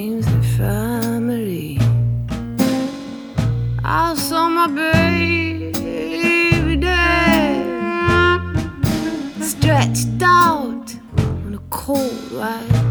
seems infirmary. I saw my baby dead, stretched out on a cold white